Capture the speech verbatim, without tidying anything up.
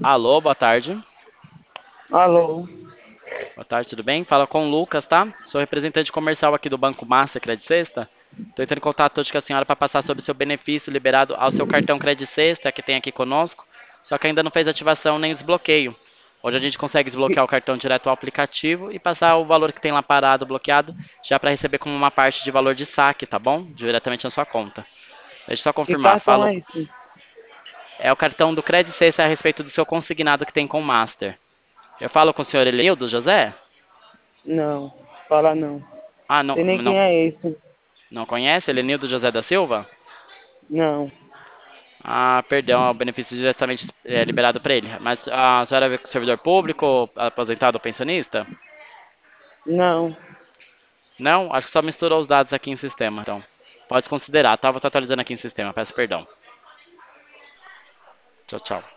Alô, boa tarde. Alô? Boa tarde, tudo bem? Fala com o Lucas, tá? Sou representante comercial aqui do Banco Master Credit Sexta. Estou entrando em contato hoje com a senhora para passar sobre o seu benefício liberado ao seu cartão Credit Sexta, que tem aqui conosco, só que ainda não fez ativação nem desbloqueio. Hoje a gente consegue desbloquear o cartão direto ao aplicativo e passar o valor que tem lá parado, bloqueado, já para receber como uma parte de valor de saque, tá bom? Diretamente na sua conta. Deixa eu só Que confirmar, cartão falo. é esse? É o cartão do Credit Sexta a respeito do seu consignado que tem com o Master. Eu falo com o senhor Elenildo José? Não, fala não. Ah, não, Sei nem não, quem é esse. não conhece? Elenildo José da Silva? Não, Ah, perdão, é o benefício diretamente é, liberado para ele. Mas a senhora é servidor público, aposentado ou pensionista? não. Não? Acho que só misturou os dados aqui em sistema, então. Pode considerar, tá? Vou estar atualizando aqui em sistema, peço perdão. Tchau, tchau.